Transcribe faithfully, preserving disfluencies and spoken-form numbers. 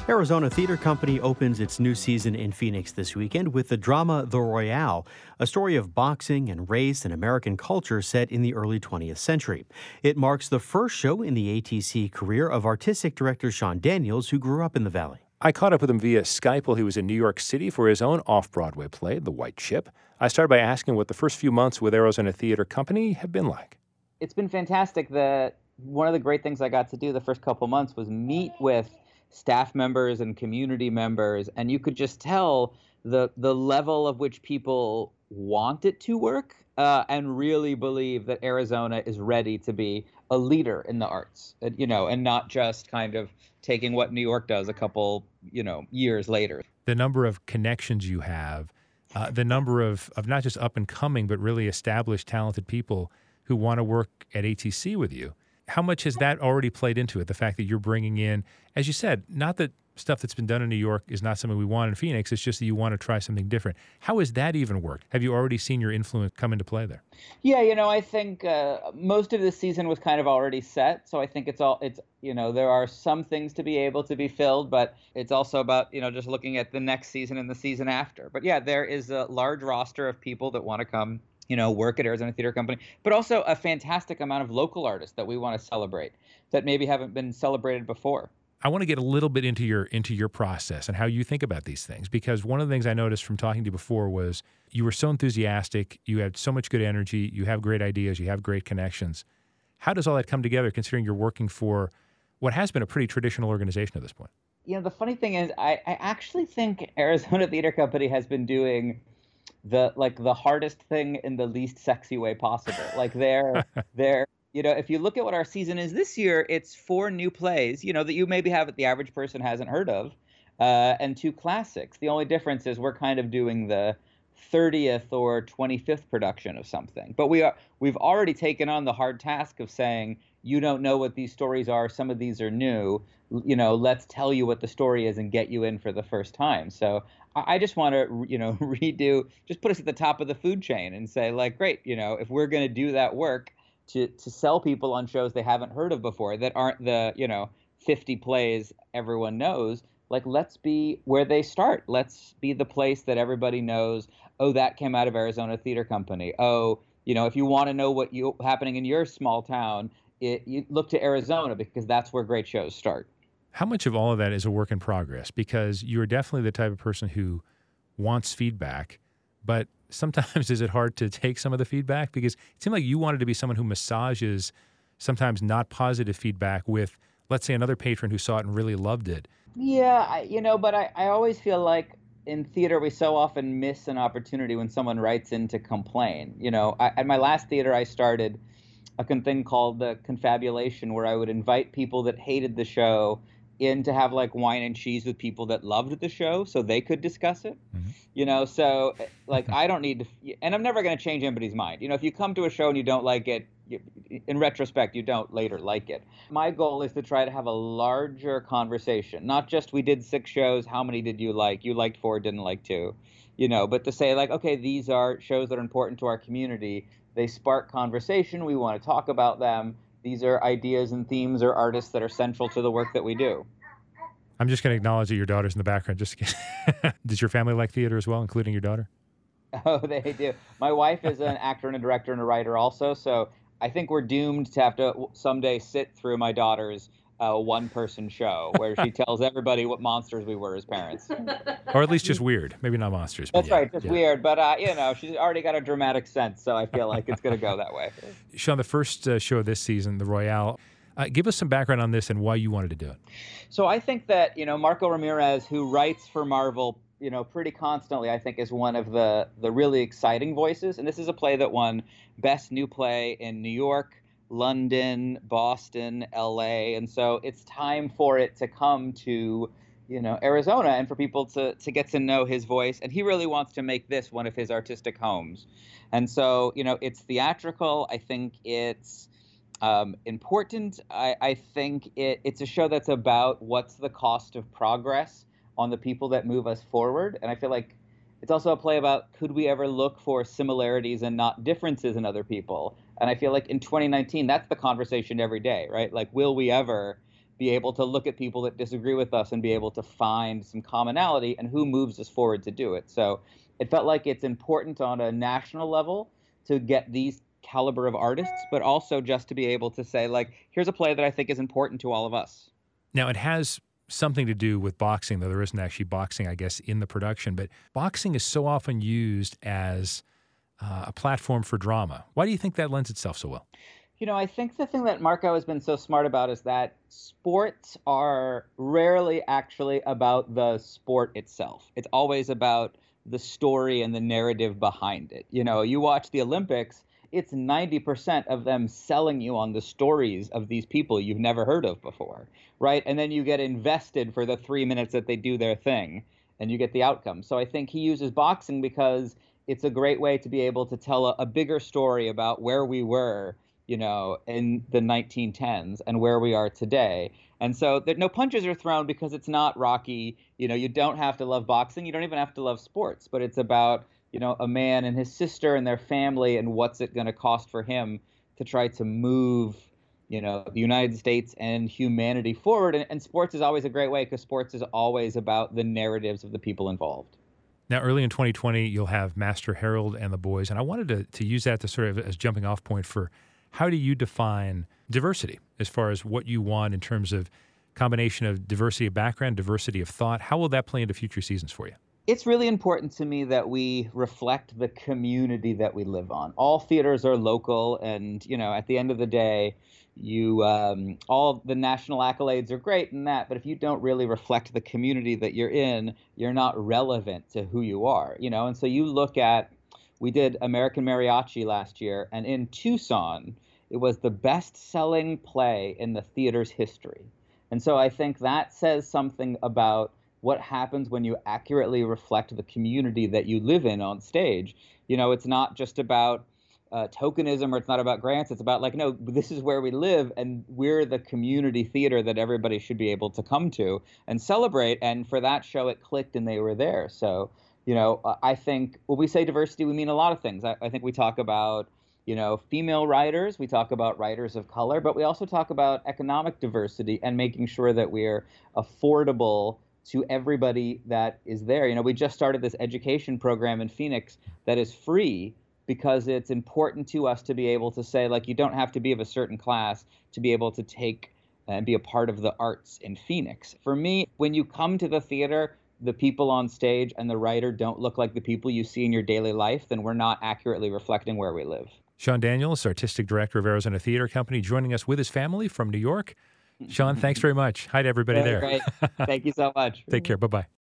Arizona Theater Company opens its new season in Phoenix this weekend with the drama The Royale, a story of boxing and race and American culture set in the early twentieth century. It marks the first show in the A T C career of artistic director Sean Daniels, who grew up in the Valley. I caught up with him via Skype while he was in New York City for his own off-Broadway play, The White Ship. I started by asking what the first few months with Arizona Theater Company have been like. It's been fantastic. The one of the great things I got to do the first couple months was meet with staff members and community members, and you could just tell the the level of which people want it to work uh, and really believe that Arizona is ready to be a leader in the arts, you know, and not just kind of taking what New York does a couple, you know, years later. The number of connections you have, uh, the number of, of not just up and coming, but really established, talented people who want to work at A T C with you. How much has that already played into it? The fact that you're bringing in, as you said, not that stuff that's been done in New York is not something we want in Phoenix. It's just that you want to try something different. How has that even worked? Have you already seen your influence come into play there? Yeah, you know, I think uh, most of the season was kind of already set. So I think it's all, it's, you know, there are some things to be able to be filled, but it's also about, you know, just looking at the next season and the season after. But yeah, there is a large roster of people that want to come, you know, work at Arizona Theater Company, but also a fantastic amount of local artists that we want to celebrate that maybe haven't been celebrated before. I want to get a little bit into your into your process and how you think about these things, because one of the things I noticed from talking to you before was you were so enthusiastic, you had so much good energy, you have great ideas, you have great connections. How does all that come together, considering you're working for what has been a pretty traditional organization at this point? You know, the funny thing is, I, I actually think Arizona Theater Company has been doing the like the hardest thing in the least sexy way possible. Like they're they're you know, if you look at what our season is this year, it's four new plays, you know, that you maybe have that the average person hasn't heard of, uh, and two classics. The only difference is we're kind of doing the thirtieth or twenty-fifth production of something. But we are we've already taken on the hard task of saying, you don't know what these stories are. Some of these are new. You know, let's tell you what the story is and get you in for the first time. So I just want to, you know, redo, just put us at the top of the food chain and say, like, great, you know, if we're going to do that work to to sell people on shows they haven't heard of before that aren't the, you know, fifty plays everyone knows, like, let's be where they start. Let's be the place that everybody knows, oh, that came out of Arizona Theater Company. Oh, you know, if you want to know what you happening in your small town, it, you look to Arizona because that's where great shows start. How much of all of that is a work in progress? Because you're definitely the type of person who wants feedback, but sometimes is it hard to take some of the feedback? Because it seemed like you wanted to be someone who massages sometimes not positive feedback with, let's say, another patron who saw it and really loved it. Yeah, I, you know, but I, I always feel like in theater we so often miss an opportunity when someone writes in to complain. You know, I, at my last theater I started a thing called the Confabulation, where I would invite people that hated the show in to have like wine and cheese with people that loved the show so they could discuss it. Mm-hmm. You know, so like I don't need to, and I'm never going to change anybody's mind. You know, if you come to a show and you don't like it, you, in retrospect, you don't later like it. My goal is to try to have a larger conversation, not just we did six shows, how many did you like? You liked four, didn't like two, you know, but to say like, okay, these are shows that are important to our community. They spark conversation. We want to talk about them. These are ideas and themes or artists that are central to the work that we do. I'm just going to acknowledge that your daughter's in the background. Just Does your family like theater as well, including your daughter? Oh, they do. My wife is an actor and a director and a writer also, so I think we're doomed to have to someday sit through my daughter's uh, one-person show where she tells everybody what monsters we were as parents. Or at least just weird. Maybe not monsters. That's yeah, right, just yeah. weird. But, uh, you know, she's already got a dramatic sense, so I feel like it's going to go that way. Sean, the first uh, show this season, The Royale, uh, give us some background on this and why you wanted to do it. So I think that, you know, Marco Ramirez, who writes for Marvel, you know, pretty constantly, I think is one of the, the really exciting voices. And this is a play that won Best New Play in New York, London, Boston, L A. And so it's time for it to come to, you know, Arizona and for people to, to get to know his voice. And he really wants to make this one of his artistic homes. And so, you know, it's theatrical. I think it's um, important. I, I think it, it's a show that's about what's the cost of progress on the people that move us forward. And I feel like it's also a play about, could we ever look for similarities and not differences in other people? And I feel like in twenty nineteen, that's the conversation every day, right? Like, will we ever be able to look at people that disagree with us and be able to find some commonality and who moves us forward to do it. So it felt like it's important on a national level to get these caliber of artists, but also just to be able to say, like, here's a play that I think is important to all of us. Now, it has something to do with boxing, though there isn't actually boxing, I guess, in the production. But boxing is so often used as uh, a platform for drama. Why do you think that lends itself so well? You know, I think the thing that Marco has been so smart about is that sports are rarely actually about the sport itself. It's always about the story and the narrative behind it. You know, you watch the Olympics, it's ninety percent of them selling you on the stories of these people you've never heard of before, right? And then you get invested for the three minutes that they do their thing, and you get the outcome. So I think he uses boxing because it's a great way to be able to tell a, a bigger story about where we were, you know, in the nineteen tens and where we are today. And so there, no punches are thrown because it's not Rocky. You know, you don't have to love boxing. You don't even have to love sports, but it's about, you know, a man and his sister and their family and what's it going to cost for him to try to move, you know, the United States and humanity forward. And, and sports is always a great way because sports is always about the narratives of the people involved. Now, early in twenty twenty, you'll have Master Harold and the Boys, and I wanted to, to use that to sort of as jumping off point for how do you define diversity as far as what you want in terms of combination of diversity of background, diversity of thought? How will that play into future seasons for you? It's really important to me that we reflect the community that we live on. All theaters are local, and, you know, at the end of the day, you um, all the national accolades are great in that, but if you don't really reflect the community that you're in, you're not relevant to who you are, you know. And so you look at, we did American Mariachi last year, and in Tucson, it was the best-selling play in the theater's history. And so I think that says something about what happens when you accurately reflect the community that you live in on stage. You know, it's not just about uh, tokenism, or it's not about grants. It's about, like, no, this is where we live, and we're the community theater that everybody should be able to come to and celebrate. And for that show, it clicked and they were there. So, you know, I think when we say diversity, we mean a lot of things. I, I think we talk about, you know, female writers, we talk about writers of color, but we also talk about economic diversity and making sure that we're affordable to everybody that is there. You know, we just started this education program in Phoenix that is free because it's important to us to be able to say, like, you don't have to be of a certain class to be able to take and be a part of the arts in Phoenix. For me, when you come to the theater, the people on stage and the writer don't look like the people you see in your daily life, then we're not accurately reflecting where we live. Sean Daniels, Artistic Director of Arizona Theater Company, joining us with his family from New York. Sean, thanks very much. Hi to everybody Very there. Great. Thank you so much. Take care. Bye-bye.